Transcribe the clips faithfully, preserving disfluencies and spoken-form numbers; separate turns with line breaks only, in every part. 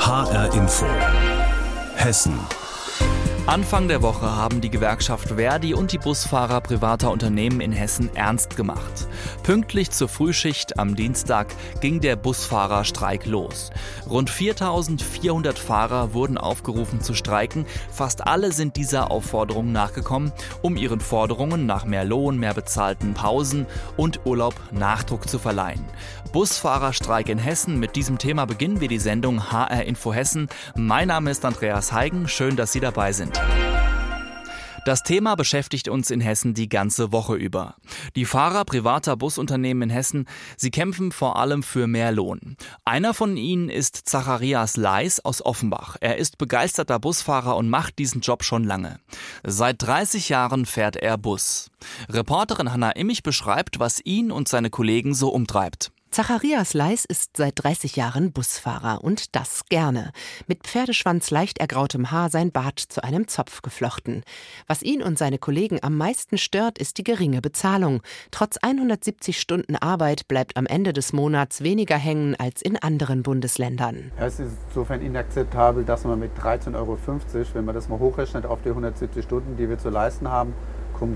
H R Info Hessen.
Anfang der Woche haben die Gewerkschaft ver.di und die Busfahrer privater Unternehmen in Hessen ernst gemacht. Pünktlich zur Frühschicht am Dienstag ging der Busfahrerstreik los. Rund viertausendvierhundert Fahrer wurden aufgerufen zu streiken. Fast alle sind dieser Aufforderung nachgekommen, um ihren Forderungen nach mehr Lohn, mehr bezahlten Pausen und Urlaub Nachdruck zu verleihen. Busfahrerstreik in Hessen. Mit diesem Thema beginnen wir die Sendung H R Info Hessen. Mein Name ist Andreas Heigen. Schön, dass Sie dabei sind. Das Thema beschäftigt uns in Hessen die ganze Woche über. Die Fahrer privater Busunternehmen in Hessen, sie kämpfen vor allem für mehr Lohn. Einer von ihnen ist Zacharias Leis aus Offenbach. Er ist begeisterter Busfahrer und macht diesen Job schon lange. Seit dreißig Jahren fährt er Bus. Reporterin Hanna Immich beschreibt, was ihn und seine Kollegen so umtreibt.
Zacharias Leis ist seit dreißig Jahren Busfahrer und das gerne. Mit Pferdeschwanz leicht ergrautem Haar sein Bart zu einem Zopf geflochten. Was ihn und seine Kollegen am meisten stört, ist die geringe Bezahlung. Trotz hundertsiebzig Stunden Arbeit bleibt am Ende des Monats weniger hängen als in anderen Bundesländern.
Es ist insofern inakzeptabel, dass man mit dreizehn Euro fünfzig, wenn man das mal hochrechnet auf die hundertsiebzig Stunden, die wir zu leisten haben, kommen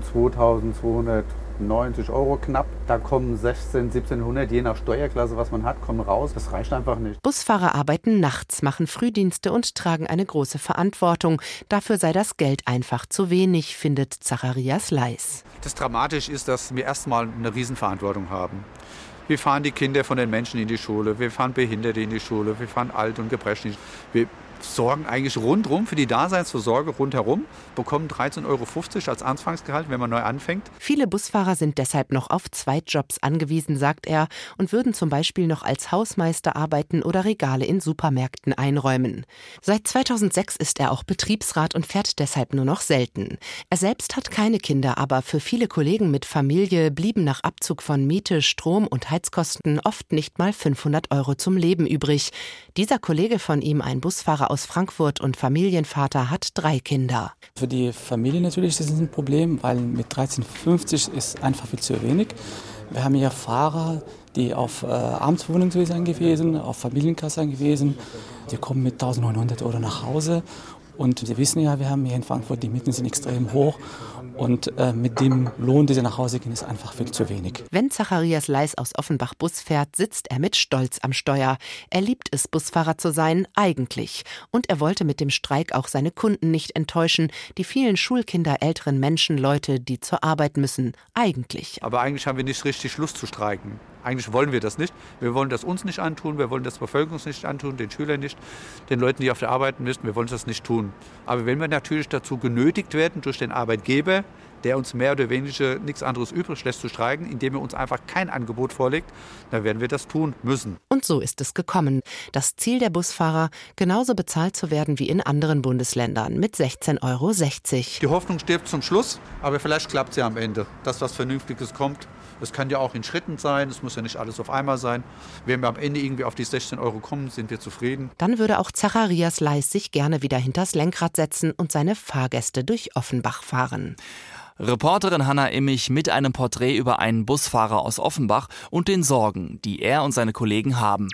zweitausendzweihundertneunzig Euro knapp. Da kommen sechzehnhundert, siebzehnhundert, je nach Steuerklasse, was man hat, kommen raus. Das reicht einfach nicht.
Busfahrer arbeiten nachts, machen Frühdienste und tragen eine große Verantwortung. Dafür sei das Geld einfach zu wenig, findet Zacharias Leis.
Das Dramatische ist, dass wir erstmal eine Riesenverantwortung haben. Wir fahren die Kinder von den Menschen in die Schule, wir fahren Behinderte in die Schule, wir fahren Alt- und Gebrechliche. Wir sorgen eigentlich rundherum für die Daseinsvorsorge rundherum, bekommen dreizehn Euro fünfzig als Anfangsgehalt, wenn man neu anfängt.
Viele Busfahrer sind deshalb noch auf Zweitjobs angewiesen, sagt er, und würden zum Beispiel noch als Hausmeister arbeiten oder Regale in Supermärkten einräumen. Seit zweitausendsechs ist er auch Betriebsrat und fährt deshalb nur noch selten. Er selbst hat keine Kinder, aber für viele Kollegen mit Familie blieben nach Abzug von Miete, Strom und Heizkosten oft nicht mal fünfhundert Euro zum Leben übrig. Dieser Kollege von ihm, ein Busfahrer aus Frankfurt und Familienvater, hat drei Kinder.
Für die Familie natürlich ist das ein Problem, weil mit dreizehn fünfzig ist einfach viel zu wenig. Wir haben hier Fahrer, die auf äh, Abendswohnungen angewiesen, auf Familienkasse angewiesen. Die kommen mit eintausendneunhundert Euro nach Hause. Und Sie wissen ja, wir haben hier in Frankfurt, die Mieten sind extrem hoch. Und äh, mit dem Lohn, den sie nach Hause gehen, ist einfach viel zu wenig.
Wenn Zacharias Leis aus Offenbach Bus fährt, sitzt er mit Stolz am Steuer. Er liebt es, Busfahrer zu sein, eigentlich. Und er wollte mit dem Streik auch seine Kunden nicht enttäuschen, die vielen Schulkinder, älteren Menschen, Leute, die zur Arbeit müssen, eigentlich.
Aber eigentlich haben wir nicht richtig Lust zu streiken. Eigentlich wollen wir das nicht. Wir wollen das uns nicht antun, wir wollen das der Bevölkerung nicht antun, den Schülern nicht, den Leuten, die auf der Arbeit müssen, wir wollen das nicht tun. Aber wenn wir natürlich dazu genötigt werden durch den Arbeitgeber, der uns mehr oder weniger nichts anderes übrig lässt zu streiken, indem er uns einfach kein Angebot vorlegt, dann werden wir das tun müssen.
Und so ist es gekommen. Das Ziel der Busfahrer, genauso bezahlt zu werden wie in anderen Bundesländern mit sechzehn Euro sechzig.
Die Hoffnung stirbt zum Schluss, aber vielleicht klappt es ja am Ende, dass was Vernünftiges kommt. Es kann ja auch in Schritten sein, es muss ja nicht alles auf einmal sein. Wenn wir am Ende irgendwie auf die sechzehn Euro kommen, sind wir zufrieden.
Dann würde auch Zacharias Leis sich gerne wieder hinters Lenkrad setzen und seine Fahrgäste durch Offenbach fahren.
Reporterin Hanna Immich mit einem Porträt über einen Busfahrer aus Offenbach und den Sorgen, die er und seine Kollegen haben.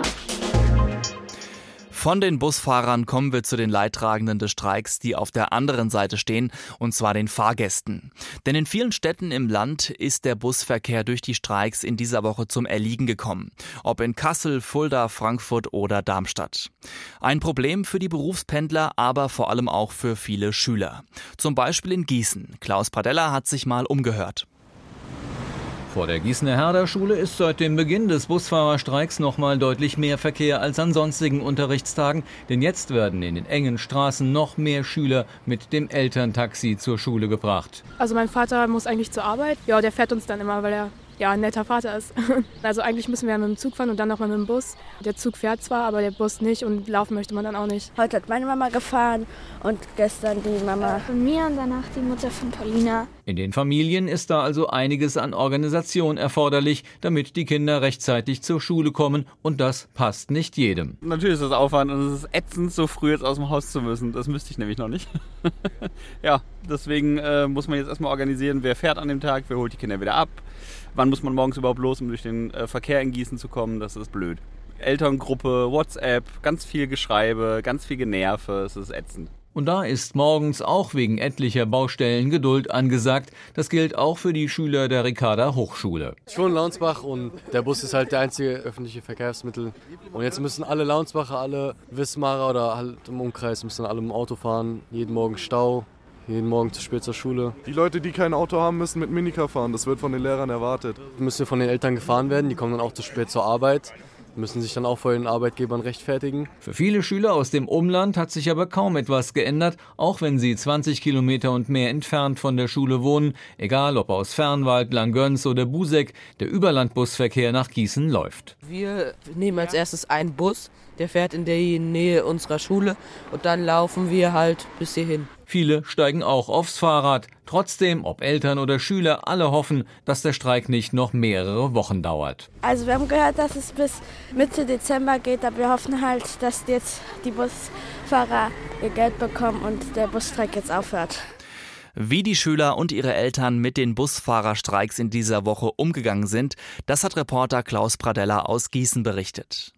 Von den Busfahrern kommen wir zu den Leidtragenden des Streiks, die auf der anderen Seite stehen, und zwar den Fahrgästen. Denn in vielen Städten im Land ist der Busverkehr durch die Streiks in dieser Woche zum Erliegen gekommen. Ob in Kassel, Fulda, Frankfurt oder Darmstadt. Ein Problem für die Berufspendler, aber vor allem auch für viele Schüler. Zum Beispiel in Gießen. Klaus Pradella hat sich mal umgehört.
Vor der Gießener Herder-Schule ist seit dem Beginn des Busfahrerstreiks noch mal deutlich mehr Verkehr als an sonstigen Unterrichtstagen. Denn jetzt werden in den engen Straßen noch mehr Schüler mit dem Elterntaxi zur Schule gebracht.
Also mein Vater muss eigentlich zur Arbeit. Ja, der fährt uns dann immer, weil er ja ein netter Vater ist. Also eigentlich müssen wir ja mit dem Zug fahren und dann nochmal mit dem Bus. Der Zug fährt zwar, aber der Bus nicht und laufen möchte man dann auch nicht.
Heute hat meine Mama gefahren und gestern die Mama
von mir und danach die Mutter von Paulina.
In den Familien ist da also einiges an Organisation erforderlich, damit die Kinder rechtzeitig zur Schule kommen, und das passt nicht jedem.
Natürlich ist das Aufwand und es ist ätzend, so früh jetzt aus dem Haus zu müssen. Das müsste ich nämlich noch nicht. Ja, deswegen äh, muss man jetzt erstmal organisieren, wer fährt an dem Tag, wer holt die Kinder wieder ab. Wann muss man morgens überhaupt los, um durch den äh, Verkehr in Gießen zu kommen? Das ist blöd. Elterngruppe, WhatsApp, ganz viel Geschreibe, ganz viel Generve, es ist ätzend.
Und da ist morgens auch wegen etlicher Baustellen Geduld angesagt. Das gilt auch für die Schüler der Ricarda Hochschule.
Ich wohne in Launsbach und der Bus ist halt der einzige öffentliche Verkehrsmittel. Und jetzt müssen alle Launsbacher, alle Wismarer oder halt im Umkreis müssen alle im Auto fahren. Jeden Morgen Stau, jeden Morgen zu spät zur Schule.
Die Leute, die kein Auto haben, müssen mit Minicar fahren. Das wird von den Lehrern erwartet.
Müssen von den Eltern gefahren werden. Die kommen dann auch zu spät zur Arbeit. Müssen sich dann auch vor den Arbeitgebern rechtfertigen.
Für viele Schüler aus dem Umland hat sich aber kaum etwas geändert, auch wenn sie zwanzig Kilometer und mehr entfernt von der Schule wohnen, egal ob aus Fernwald, Langgöns oder Buseck, der Überlandbusverkehr nach Gießen läuft.
Wir nehmen als erstes einen Bus, der fährt in der Nähe unserer Schule und dann laufen wir halt bis hierhin.
Viele steigen auch aufs Fahrrad. Trotzdem, ob Eltern oder Schüler, alle hoffen, dass der Streik nicht noch mehrere Wochen dauert.
Also wir haben gehört, dass es bis Mitte Dezember geht, aber wir hoffen halt, dass jetzt die Busfahrer ihr Geld bekommen und der Busstreik jetzt aufhört.
Wie die Schüler und ihre Eltern mit den Busfahrerstreiks in dieser Woche umgegangen sind, das hat Reporter Klaus Pradella aus Gießen berichtet.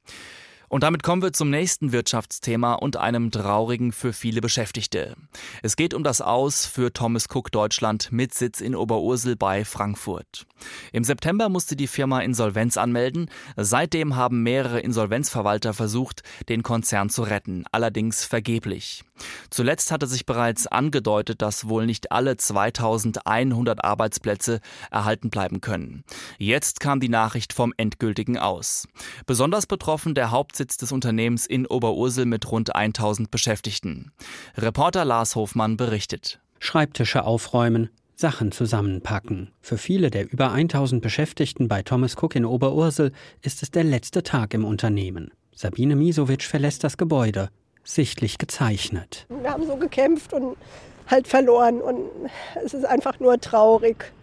Und damit kommen wir zum nächsten Wirtschaftsthema und einem traurigen für viele Beschäftigte. Es geht um das Aus für Thomas Cook Deutschland mit Sitz in Oberursel bei Frankfurt. Im September musste die Firma Insolvenz anmelden. Seitdem haben mehrere Insolvenzverwalter versucht, den Konzern zu retten, allerdings vergeblich. Zuletzt hatte sich bereits angedeutet, dass wohl nicht alle zweitausendeinhundert Arbeitsplätze erhalten bleiben können. Jetzt kam die Nachricht vom endgültigen Aus. Besonders betroffen der Hauptsitz des Unternehmens in Oberursel mit rund tausend Beschäftigten. Reporter Lars Hofmann berichtet.
Schreibtische aufräumen, Sachen zusammenpacken. Für viele der über tausend Beschäftigten bei Thomas Cook in Oberursel ist es der letzte Tag im Unternehmen. Sabine Misowitsch verlässt das Gebäude, sichtlich gezeichnet.
Wir haben so gekämpft und halt verloren und es ist einfach nur traurig.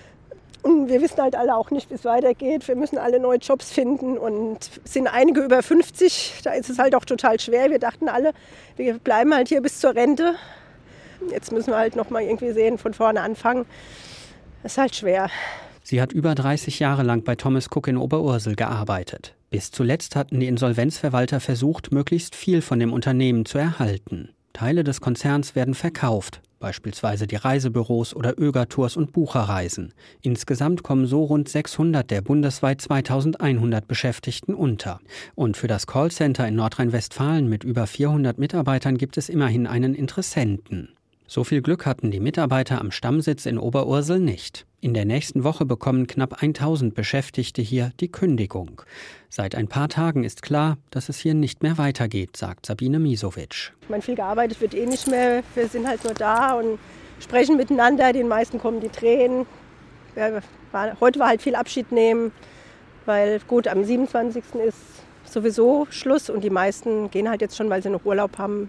Und wir wissen halt alle auch nicht, wie es weitergeht. Wir müssen alle neue Jobs finden und es sind einige über fünfzig. Da ist es halt auch total schwer. Wir dachten alle, wir bleiben halt hier bis zur Rente. Jetzt müssen wir halt noch mal irgendwie sehen, von vorne anfangen. Das ist halt schwer.
Sie hat über dreißig Jahre lang bei Thomas Cook in Oberursel gearbeitet. Bis zuletzt hatten die Insolvenzverwalter versucht, möglichst viel von dem Unternehmen zu erhalten. Teile des Konzerns werden verkauft, beispielsweise die Reisebüros oder Öger-Tours und Bucherreisen. Insgesamt kommen so rund sechshundert der bundesweit zweitausendeinhundert Beschäftigten unter. Und für das Callcenter in Nordrhein-Westfalen mit über vierhundert Mitarbeitern gibt es immerhin einen Interessenten. So viel Glück hatten die Mitarbeiter am Stammsitz in Oberursel nicht. In der nächsten Woche bekommen knapp tausend Beschäftigte hier die Kündigung. Seit ein paar Tagen ist klar, dass es hier nicht mehr weitergeht, sagt Sabine Misowitsch.
Ich meine, viel gearbeitet wird eh nicht mehr. Wir sind halt nur da und sprechen miteinander. Den meisten kommen die Tränen. Ja, war, heute war halt viel Abschied nehmen, weil gut, am siebenundzwanzigsten ist sowieso Schluss und die meisten gehen halt jetzt schon, weil sie noch Urlaub haben.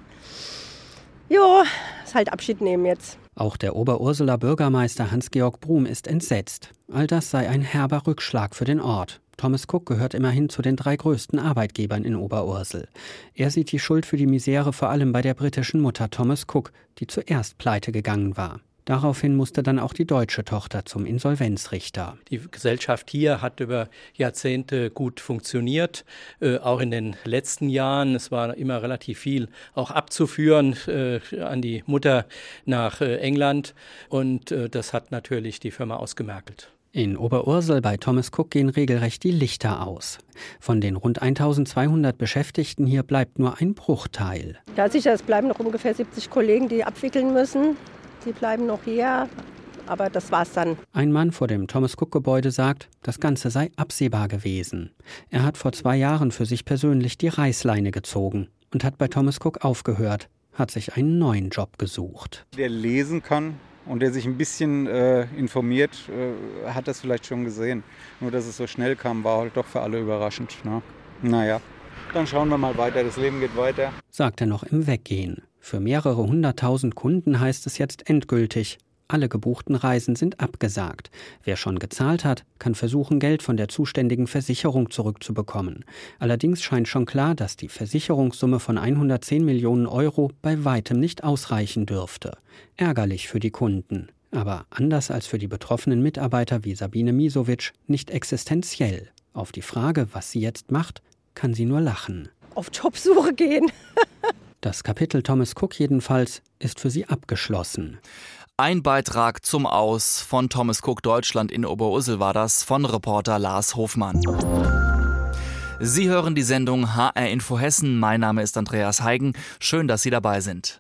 Jo, ist halt Abschied nehmen jetzt.
Auch der Oberurseler Bürgermeister Hans-Georg Brum ist entsetzt. All das sei ein herber Rückschlag für den Ort. Thomas Cook gehört immerhin zu den drei größten Arbeitgebern in Oberursel. Er sieht die Schuld für die Misere vor allem bei der britischen Mutter Thomas Cook, die zuerst pleite gegangen war. Daraufhin musste dann auch die deutsche Tochter zum Insolvenzrichter.
Die Gesellschaft hier hat über Jahrzehnte gut funktioniert, äh, auch in den letzten Jahren. Es war immer relativ viel auch abzuführen äh, an die Mutter nach äh, England und äh, das hat natürlich die Firma ausgemergelt.
In Oberursel bei Thomas Cook gehen regelrecht die Lichter aus. Von den rund eintausendzweihundert Beschäftigten hier bleibt nur ein Bruchteil.
Ja, sicher, es bleiben noch ungefähr siebzig Kollegen, die abwickeln müssen. Die bleiben noch hier, aber das war's dann.
Ein Mann vor dem Thomas-Cook-Gebäude sagt, das Ganze sei absehbar gewesen. Er hat vor zwei Jahren für sich persönlich die Reißleine gezogen und hat bei Thomas Cook aufgehört, hat sich einen neuen Job gesucht.
Der lesen kann und der sich ein bisschen äh, informiert, äh, hat das vielleicht schon gesehen. Nur, dass es so schnell kam, war halt doch für alle überraschend. Ne? Naja, dann schauen wir mal weiter, das Leben geht weiter.
Sagt er noch im Weggehen. Für mehrere hunderttausend Kunden heißt es jetzt endgültig, alle gebuchten Reisen sind abgesagt. Wer schon gezahlt hat, kann versuchen, Geld von der zuständigen Versicherung zurückzubekommen. Allerdings scheint schon klar, dass die Versicherungssumme von hundertzehn Millionen Euro bei weitem nicht ausreichen dürfte. Ärgerlich für die Kunden, aber anders als für die betroffenen Mitarbeiter wie Sabine Misowitsch nicht existenziell. Auf die Frage, was sie jetzt macht, kann sie nur lachen.
Auf Jobsuche gehen.
Das Kapitel Thomas Cook jedenfalls ist für sie abgeschlossen.
Ein Beitrag zum Aus von Thomas Cook Deutschland in Oberursel war das von Reporter Lars Hofmann. Sie hören die Sendung H R Info Hessen. Mein Name ist Andreas Heigen. Schön, dass Sie dabei sind.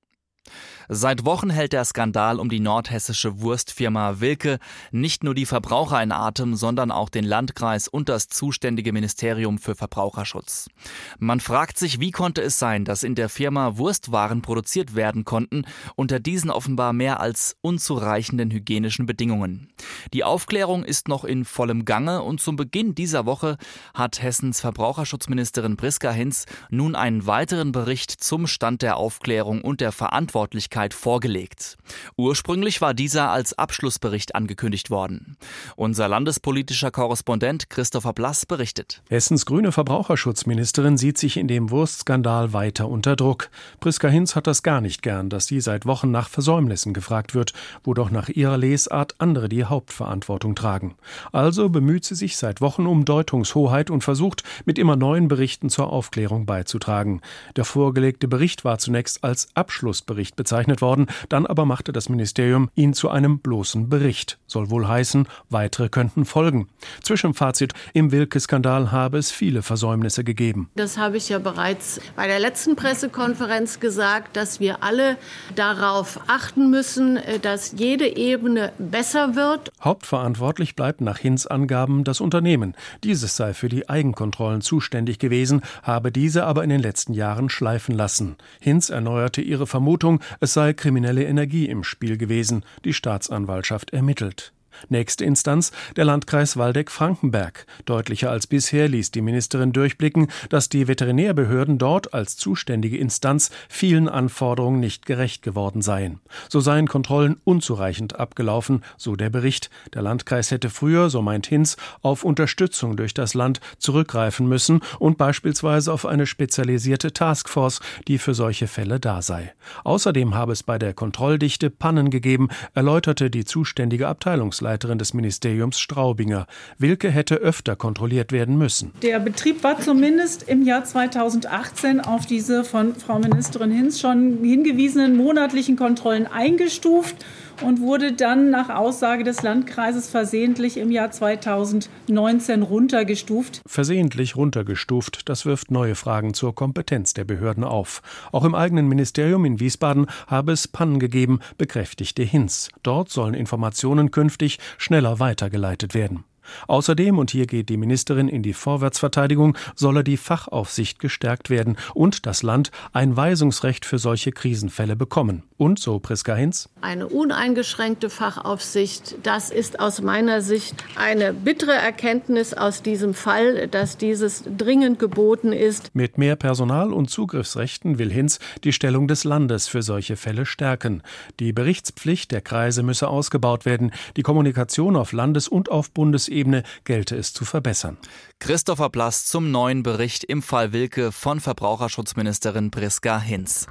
Seit Wochen hält der Skandal um die nordhessische Wurstfirma Wilke nicht nur die Verbraucher in Atem, sondern auch den Landkreis und das zuständige Ministerium für Verbraucherschutz. Man fragt sich, wie konnte es sein, dass in der Firma Wurstwaren produziert werden konnten, unter diesen offenbar mehr als unzureichenden hygienischen Bedingungen. Die Aufklärung ist noch in vollem Gange und zum Beginn dieser Woche hat Hessens Verbraucherschutzministerin Priska Hinz nun einen weiteren Bericht zum Stand der Aufklärung und der Verantwortlichkeit vorgelegt. Ursprünglich war dieser als Abschlussbericht angekündigt worden. Unser landespolitischer Korrespondent Christopher Blass berichtet.
Hessens grüne Verbraucherschutzministerin sieht sich in dem Wurstskandal weiter unter Druck. Priska Hinz hat das gar nicht gern, dass sie seit Wochen nach Versäumnissen gefragt wird, wo doch nach ihrer Lesart andere die Hauptverantwortung tragen. Also bemüht sie sich seit Wochen um Deutungshoheit und versucht, mit immer neuen Berichten zur Aufklärung beizutragen. Der vorgelegte Bericht war zunächst als Abschlussbericht bezeichnet worden, dann aber machte das Ministerium ihn zu einem bloßen Bericht. Soll wohl heißen, weitere könnten folgen. Zwischenfazit: Im Wilke-Skandal habe es viele Versäumnisse gegeben.
Das habe ich ja bereits bei der letzten Pressekonferenz gesagt, dass wir alle darauf achten müssen, dass jede Ebene besser wird.
Hauptverantwortlich bleibt nach Hinz Angaben das Unternehmen. Dieses sei für die Eigenkontrollen zuständig gewesen, habe diese aber in den letzten Jahren schleifen lassen. Hinz erneuerte ihre Vermutung, es sei kriminelle Energie im Spiel gewesen. Die Staatsanwaltschaft ermittelt. Nächste Instanz, der Landkreis Waldeck-Frankenberg. Deutlicher als bisher ließ die Ministerin durchblicken, dass die Veterinärbehörden dort als zuständige Instanz vielen Anforderungen nicht gerecht geworden seien. So seien Kontrollen unzureichend abgelaufen, so der Bericht. Der Landkreis hätte früher, so meint Hinz, auf Unterstützung durch das Land zurückgreifen müssen und beispielsweise auf eine spezialisierte Taskforce, die für solche Fälle da sei. Außerdem habe es bei der Kontrolldichte Pannen gegeben, erläuterte die zuständige Abteilungsleiterin des Ministeriums Straubinger. Wilke hätte öfter kontrolliert werden müssen.
Der Betrieb war zumindest im Jahr zweitausendachtzehn auf diese von Frau Ministerin Hinz schon hingewiesenen monatlichen Kontrollen eingestuft und wurde dann nach Aussage des Landkreises versehentlich im Jahr zweitausendneunzehn runtergestuft.
Versehentlich runtergestuft, das wirft neue Fragen zur Kompetenz der Behörden auf. Auch im eigenen Ministerium in Wiesbaden habe es Pannen gegeben, bekräftigte Hinz. Dort sollen Informationen künftig schneller weitergeleitet werden. Außerdem, und hier geht die Ministerin in die Vorwärtsverteidigung, solle die Fachaufsicht gestärkt werden und das Land ein Weisungsrecht für solche Krisenfälle bekommen. Und, so Priska Hinz:
Eine uneingeschränkte Fachaufsicht, das ist aus meiner Sicht eine bittere Erkenntnis aus diesem Fall, dass dieses dringend geboten ist.
Mit mehr Personal und Zugriffsrechten will Hinz die Stellung des Landes für solche Fälle stärken. Die Berichtspflicht der Kreise müsse ausgebaut werden. Die Kommunikation auf Landes- und auf Bundesebene gelte es zu verbessern.
Christopher Blass zum neuen Bericht im Fall Wilke von Verbraucherschutzministerin Priska Hinz.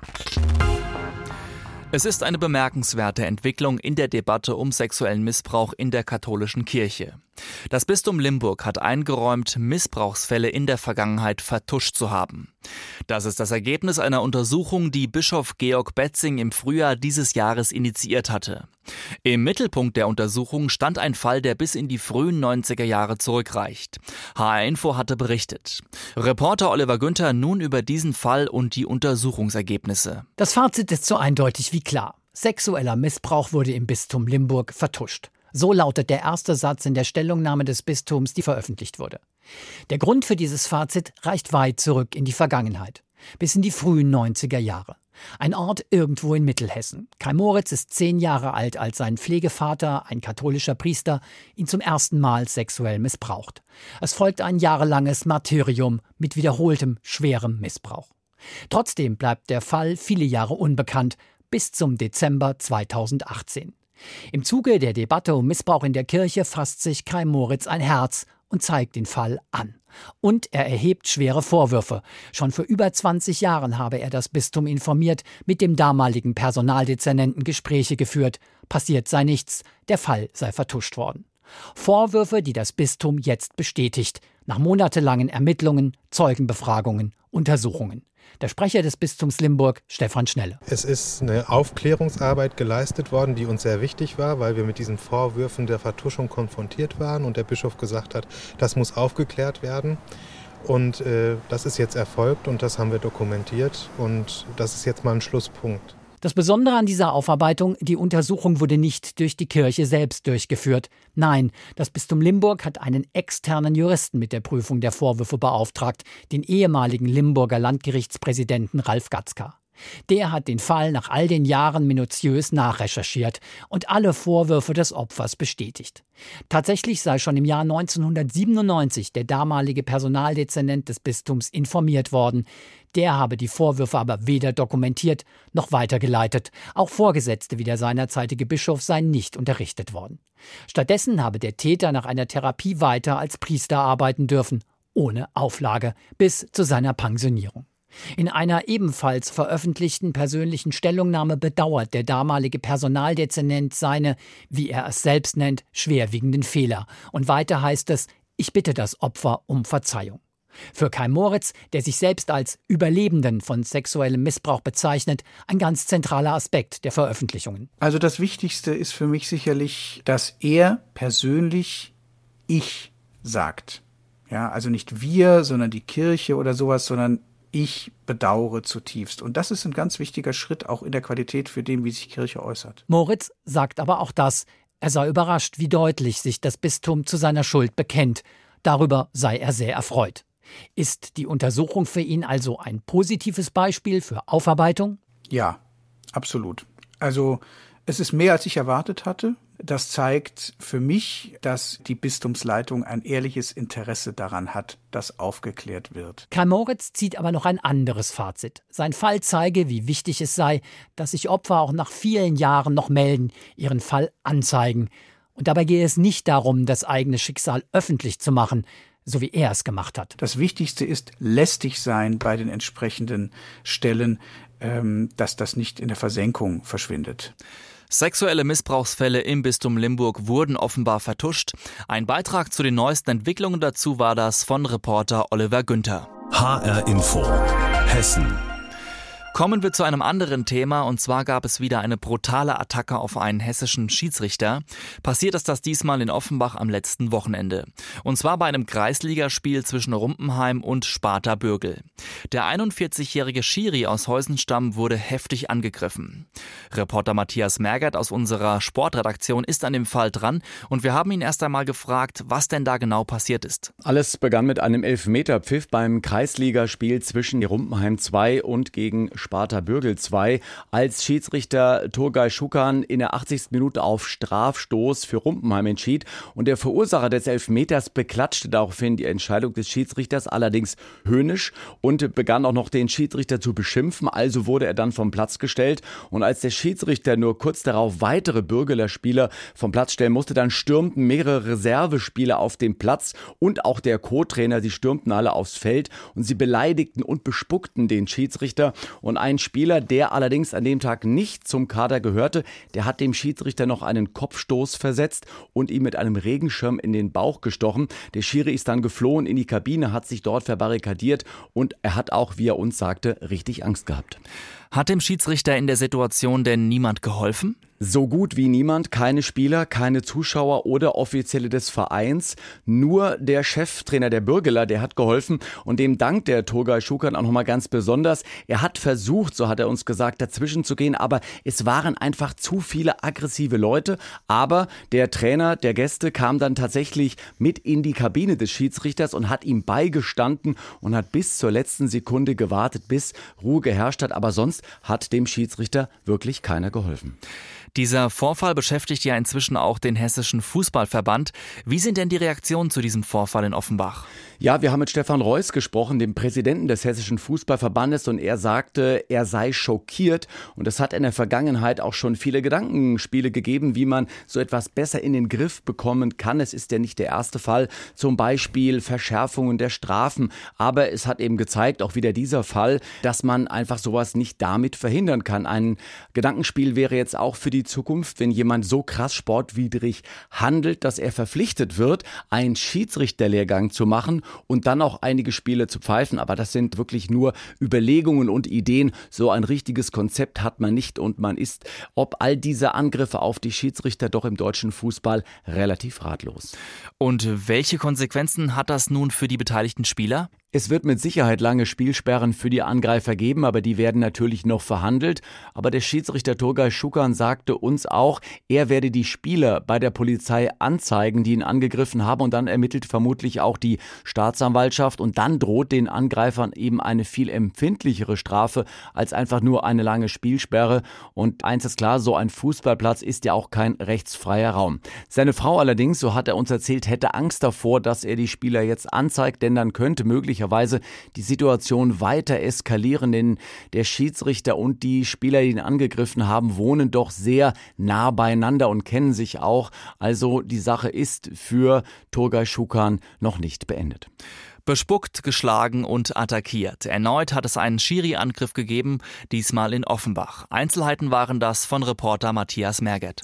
Es ist eine bemerkenswerte Entwicklung in der Debatte um sexuellen Missbrauch in der katholischen Kirche. Das Bistum Limburg hat eingeräumt, Missbrauchsfälle in der Vergangenheit vertuscht zu haben. Das ist das Ergebnis einer Untersuchung, die Bischof Georg Betzing im Frühjahr dieses Jahres initiiert hatte. Im Mittelpunkt der Untersuchung stand ein Fall, der bis in die frühen neunziger Jahre zurückreicht. H R Info hatte berichtet. Reporter Oliver Günther nun über diesen Fall und die Untersuchungsergebnisse.
Das Fazit ist so eindeutig wie klar. Sexueller Missbrauch wurde im Bistum Limburg vertuscht. So lautet der erste Satz in der Stellungnahme des Bistums, die veröffentlicht wurde. Der Grund für dieses Fazit reicht weit zurück in die Vergangenheit, bis in die frühen neunziger Jahre. Ein Ort irgendwo in Mittelhessen. Kai Moritz ist zehn Jahre alt, als sein Pflegevater, ein katholischer Priester, ihn zum ersten Mal sexuell missbraucht. Es folgt ein jahrelanges Martyrium mit wiederholtem, schwerem Missbrauch. Trotzdem bleibt der Fall viele Jahre unbekannt, bis zum Dezember zweitausendachtzehn. Im Zuge der Debatte um Missbrauch in der Kirche fasst sich Kai Moritz ein Herz und zeigt den Fall an. Und er erhebt schwere Vorwürfe. Schon vor über zwanzig Jahren habe er das Bistum informiert, mit dem damaligen Personaldezernenten Gespräche geführt. Passiert sei nichts, der Fall sei vertuscht worden. Vorwürfe, die das Bistum jetzt bestätigt. Nach monatelangen Ermittlungen, Zeugenbefragungen, Untersuchungen. Der Sprecher des Bistums Limburg, Stefan Schnelle.
Es ist eine Aufklärungsarbeit geleistet worden, die uns sehr wichtig war, weil wir mit diesen Vorwürfen der Vertuschung konfrontiert waren und der Bischof gesagt hat, das muss aufgeklärt werden. Und äh, das ist jetzt erfolgt und das haben wir dokumentiert und das ist jetzt mal ein Schlusspunkt.
Das Besondere an dieser Aufarbeitung, die Untersuchung wurde nicht durch die Kirche selbst durchgeführt. Nein, das Bistum Limburg hat einen externen Juristen mit der Prüfung der Vorwürfe beauftragt, den ehemaligen Limburger Landgerichtspräsidenten Ralf Gatzka. Der hat den Fall nach all den Jahren minutiös nachrecherchiert und alle Vorwürfe des Opfers bestätigt. Tatsächlich sei schon im Jahr neunzehnhundertsiebenundneunzig der damalige Personaldezernent des Bistums informiert worden. Der habe die Vorwürfe aber weder dokumentiert noch weitergeleitet. Auch Vorgesetzte wie der seinerzeitige Bischof seien nicht unterrichtet worden. Stattdessen habe der Täter nach einer Therapie weiter als Priester arbeiten dürfen, ohne Auflage, bis zu seiner Pensionierung. In einer ebenfalls veröffentlichten persönlichen Stellungnahme bedauert der damalige Personaldezernent seine, wie er es selbst nennt, schwerwiegenden Fehler. Und weiter heißt es, ich bitte das Opfer um Verzeihung. Für Kai Moritz, der sich selbst als Überlebenden von sexuellem Missbrauch bezeichnet, ein ganz zentraler Aspekt der Veröffentlichungen.
Also das Wichtigste ist für mich sicherlich, dass er persönlich ich sagt. Ja, also nicht wir, sondern die Kirche oder sowas, sondern ich bedauere zutiefst. Und das ist ein ganz wichtiger Schritt auch in der Qualität für den, wie sich Kirche äußert.
Moritz sagt aber auch das. Er sei überrascht, wie deutlich sich das Bistum zu seiner Schuld bekennt. Darüber sei er sehr erfreut. Ist die Untersuchung für ihn also ein positives Beispiel für Aufarbeitung?
Ja, absolut. Also es ist mehr, als ich erwartet hatte. Das zeigt für mich, dass die Bistumsleitung ein ehrliches Interesse daran hat, dass aufgeklärt wird.
Kai Moritz zieht aber noch ein anderes Fazit. Sein Fall zeige, wie wichtig es sei, dass sich Opfer auch nach vielen Jahren noch melden, ihren Fall anzeigen. Und dabei gehe es nicht darum, das eigene Schicksal öffentlich zu machen, so wie er es gemacht hat.
Das Wichtigste ist lästig sein bei den entsprechenden Stellen, ähm, dass das nicht in der Versenkung verschwindet.
Sexuelle Missbrauchsfälle im Bistum Limburg wurden offenbar vertuscht. Ein Beitrag zu den neuesten Entwicklungen dazu war das von Reporter Oliver Günther.
H R Info Hessen.
Kommen wir zu einem anderen Thema, und zwar gab es wieder eine brutale Attacke auf einen hessischen Schiedsrichter. Passiert ist das diesmal in Offenbach am letzten Wochenende. Und zwar bei einem Kreisligaspiel zwischen Rumpenheim und Sparta Bürgel. Der einundvierzigjährige Schiri aus Heusenstamm wurde heftig angegriffen. Reporter Matthias Mergert aus unserer Sportredaktion ist an dem Fall dran und wir haben ihn erst einmal gefragt, was denn da genau passiert ist.
Alles begann mit einem Elfmeterpfiff beim Kreisligaspiel zwischen Rumpenheim zwei und gegen Sparta Bürgel zwei, als Schiedsrichter Turgay Schukan in der achtzigsten Minute auf Strafstoß für Rumpenheim entschied und der Verursacher des Elfmeters beklatschte daraufhin die Entscheidung des Schiedsrichters, allerdings höhnisch, und begann auch noch den Schiedsrichter zu beschimpfen, also wurde er dann vom Platz gestellt und als der Schiedsrichter nur kurz darauf weitere Bürgeler Spieler vom Platz stellen musste, dann stürmten mehrere Reservespieler auf den Platz und auch der Co-Trainer, sie stürmten alle aufs Feld und sie beleidigten und bespuckten den Schiedsrichter. Und ein Spieler, der allerdings an dem Tag nicht zum Kader gehörte, der hat dem Schiedsrichter noch einen Kopfstoß versetzt und ihm mit einem Regenschirm in den Bauch gestochen. Der Schiri ist dann geflohen in die Kabine, hat sich dort verbarrikadiert und er hat auch, wie er uns sagte, richtig Angst gehabt.
Hat dem Schiedsrichter in der Situation denn niemand geholfen?
So gut wie niemand, keine Spieler, keine Zuschauer oder Offizielle des Vereins. Nur der Cheftrainer der Bürgeler, der hat geholfen und dem dankt der Turgay Schukan auch nochmal ganz besonders. Er hat versucht, so hat er uns gesagt, dazwischen zu gehen, aber es waren einfach zu viele aggressive Leute. Aber der Trainer der Gäste kam dann tatsächlich mit in die Kabine des Schiedsrichters und hat ihm beigestanden und hat bis zur letzten Sekunde gewartet, bis Ruhe geherrscht hat. Aber sonst hat dem Schiedsrichter wirklich keiner geholfen.
Dieser Vorfall beschäftigt ja inzwischen auch den Hessischen Fußballverband. Wie sind denn die Reaktionen zu diesem Vorfall in Offenbach?
Ja, wir haben mit Stefan Reuss gesprochen, dem Präsidenten des Hessischen Fußballverbandes, und er sagte, er sei schockiert und es hat in der Vergangenheit auch schon viele Gedankenspiele gegeben, wie man so etwas besser in den Griff bekommen kann. Es ist ja nicht der erste Fall, zum Beispiel Verschärfungen der Strafen, aber es hat eben gezeigt, auch wieder dieser Fall, dass man einfach sowas nicht damit verhindern kann. Ein Gedankenspiel wäre jetzt auch für die Zukunft, wenn jemand so krass sportwidrig handelt, dass er verpflichtet wird, einen Schiedsrichterlehrgang zu machen und dann auch einige Spiele zu pfeifen. Aber das sind wirklich nur Überlegungen und Ideen. So ein richtiges Konzept hat man nicht und man ist, ob all diese Angriffe auf die Schiedsrichter doch im deutschen Fußball relativ ratlos.
Und welche Konsequenzen hat das nun für die beteiligten Spieler?
Es wird mit Sicherheit lange Spielsperren für die Angreifer geben, aber die werden natürlich noch verhandelt. Aber der Schiedsrichter Turgay Schukan sagte uns auch, er werde die Spieler bei der Polizei anzeigen, die ihn angegriffen haben, und dann ermittelt vermutlich auch die Staatsanwaltschaft und dann droht den Angreifern eben eine viel empfindlichere Strafe als einfach nur eine lange Spielsperre. Und eins ist klar, so ein Fußballplatz ist ja auch kein rechtsfreier Raum. Seine Frau allerdings, so hat er uns erzählt, hätte Angst davor, dass er die Spieler jetzt anzeigt, denn dann könnte möglicherweise die Situation weiter eskalieren, denn der Schiedsrichter und die Spieler, die ihn angegriffen haben, wohnen doch sehr nah beieinander und kennen sich auch. Also die Sache ist für Turgay Schukan noch nicht beendet.
Bespuckt, geschlagen und attackiert. Erneut hat es einen Schiri-Angriff gegeben, diesmal in Offenbach. Einzelheiten waren das von Reporter Matthias Merget.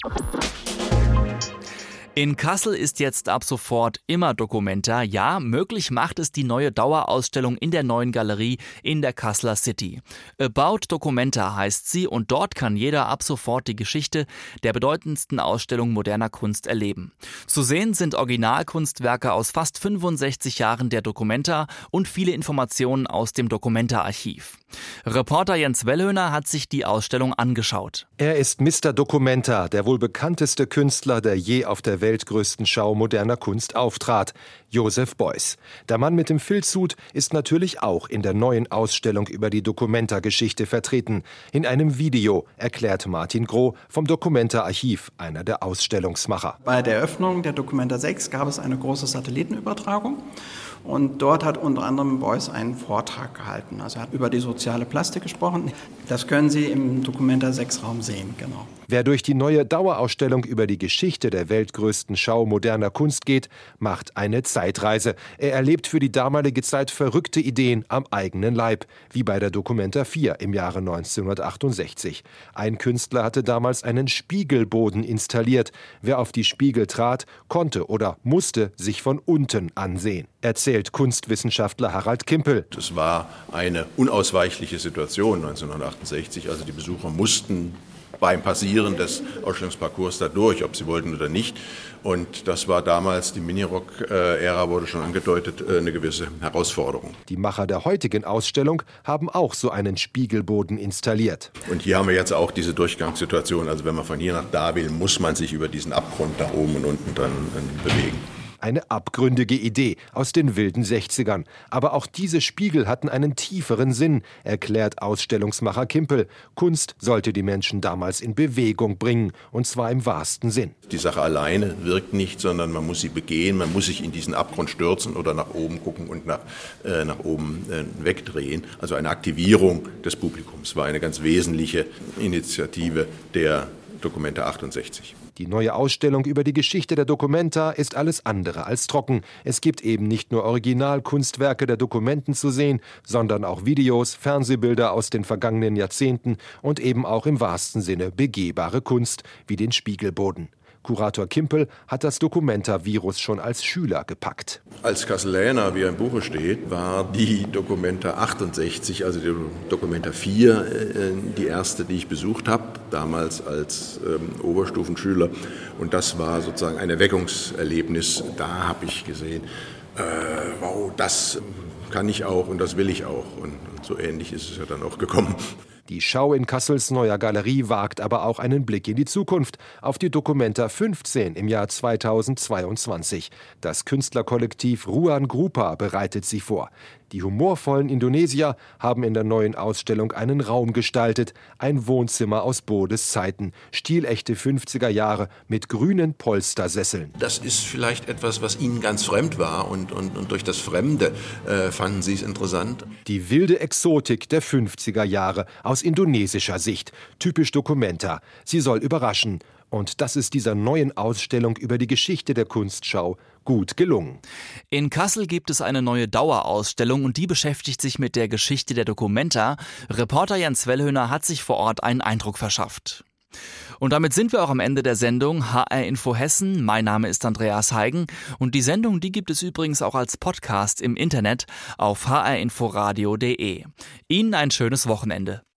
In Kassel ist jetzt ab sofort immer Documenta. Ja, möglich macht es die neue Dauerausstellung in der neuen Galerie in der Kasseler City. About Documenta heißt sie und dort kann jeder ab sofort die Geschichte der bedeutendsten Ausstellung moderner Kunst erleben. Zu sehen sind Originalkunstwerke aus fast fünfundsechzig Jahren der Documenta und viele Informationen aus dem Documenta-Archiv. Reporter Jens Wellhöhner hat sich die Ausstellung angeschaut.
Er ist Mister Documenta, der wohl bekannteste Künstler, der je auf der weltgrößten Schau moderner Kunst auftrat, Joseph Beuys. Der Mann mit dem Filzhut ist natürlich auch in der neuen Ausstellung über die Documenta-Geschichte vertreten. In einem Video erklärt Martin Groh vom Documenta-Archiv, einer der Ausstellungsmacher.
Bei der Eröffnung der Documenta sechs gab es eine große Satellitenübertragung. Und dort hat unter anderem Beuys einen Vortrag gehalten. Also er hat über die soziale Plastik gesprochen. Das können Sie im Documenta sechs Raum sehen, genau.
Wer durch die neue Dauerausstellung über die Geschichte der weltgrößten Schau moderner Kunst geht, macht eine Zeitreise. Er erlebt für die damalige Zeit verrückte Ideen am eigenen Leib, wie bei der Documenta vier im Jahre neunzehnhundertachtundsechzig. Ein Künstler hatte damals einen Spiegelboden installiert. Wer auf die Spiegel trat, konnte oder musste sich von unten ansehen, erzählt Kunstwissenschaftler Harald Kimpel.
Das war eine unausweichliche Situation neunzehnhundertachtundsechzig. Also die Besucher mussten beim Passieren des Ausstellungsparcours da durch, ob sie wollten oder nicht. Und das war damals, die Minirock-Ära wurde schon angedeutet, eine gewisse Herausforderung.
Die Macher der heutigen Ausstellung haben auch so einen Spiegelboden installiert.
Und hier haben wir jetzt auch diese Durchgangssituation. Also wenn man von hier nach da will, muss man sich über diesen Abgrund nach oben und unten dann bewegen.
Eine abgründige Idee aus den wilden sechzigern. Aber auch diese Spiegel hatten einen tieferen Sinn, erklärt Ausstellungsmacher Kimpel. Kunst sollte die Menschen damals in Bewegung bringen, und zwar im wahrsten Sinn.
Die Sache alleine wirkt nicht, sondern man muss sie begehen, man muss sich in diesen Abgrund stürzen oder nach oben gucken und nach, äh, nach oben äh, wegdrehen. Also eine Aktivierung des Publikums war eine ganz wesentliche Initiative der Documenta achtundsechzig.
Die neue Ausstellung über die Geschichte der Documenta ist alles andere als trocken. Es gibt eben nicht nur Originalkunstwerke der Dokumenten zu sehen, sondern auch Videos, Fernsehbilder aus den vergangenen Jahrzehnten und eben auch im wahrsten Sinne begehbare Kunst, wie den Spiegelboden. Kurator Kimpel hat das Documenta-Virus schon als Schüler gepackt.
Als Kasseläner, wie im Buche steht, war die Documenta achtundsechzig, also die Documenta vier, die erste, die ich besucht habe, damals als ähm, Oberstufenschüler. Und das war sozusagen ein Erweckungserlebnis. Da habe ich gesehen, äh, wow, das kann ich auch und das will ich auch. Und, und so ähnlich ist es ja dann auch gekommen.
Die Schau in Kassels neuer Galerie wagt aber auch einen Blick in die Zukunft, auf die Documenta fünfzehn im Jahr zweitausendzweiundzwanzig. Das Künstlerkollektiv Ruan Grupa bereitet sie vor. Die humorvollen Indonesier haben in der neuen Ausstellung einen Raum gestaltet, ein Wohnzimmer aus Bodes Zeiten, stilechte fünfziger Jahre mit grünen Polstersesseln.
Das ist vielleicht etwas, was ihnen ganz fremd war und, und, und durch das Fremde äh, fanden sie es interessant.
Die wilde Exotik der fünfziger Jahre aus indonesischer Sicht, typisch Documenta. Sie soll überraschen. Und das ist dieser neuen Ausstellung über die Geschichte der Kunstschau gut gelungen.
In Kassel gibt es eine neue Dauerausstellung und die beschäftigt sich mit der Geschichte der Documenta. Reporter Jens Wellhöhner hat sich vor Ort einen Eindruck verschafft. Und damit sind wir auch am Ende der Sendung H R Info Hessen. Mein Name ist Andreas Heigen und die Sendung, die gibt es übrigens auch als Podcast im Internet auf h r info radio punkt d e. Ihnen ein schönes Wochenende.